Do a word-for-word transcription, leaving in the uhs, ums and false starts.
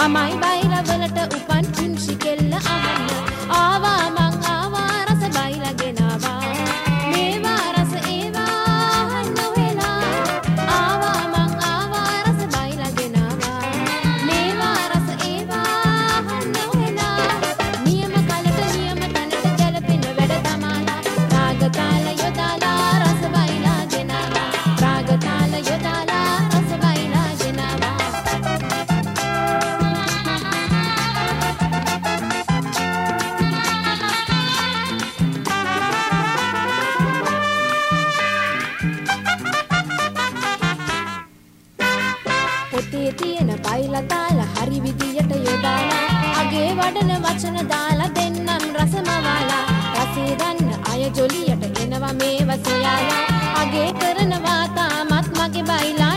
ළමයි බයිලා වලට උපන් පුංචි කෙල්ල අහන්න ආවා මං ආවා රස බයිලා ගෙනාවා මේවා රස ඒවා නොවෙලා ආවා මං ආවා රස බයිලා ගෙනාවා මේවා රස ඒවා නොවෙලා නියම කලට නියම තැනට ගැලපෙන වැඩ තමාලා රාග තාල යොදාලා රස බයිලා ගෙනාවා රාග තාල යොදාලා රස බයිලා ගෙනාවා පොතේ තියෙන බයිලා තාල හරි විදියට යොදාලා අගේ වඩන වචන දාලා දෙන්නම් රසමවාලා රසේ දන්න අය ජොලියට එනවා මේව සොයාලා අගේ කරනවා තාමත් මගේ බයිලා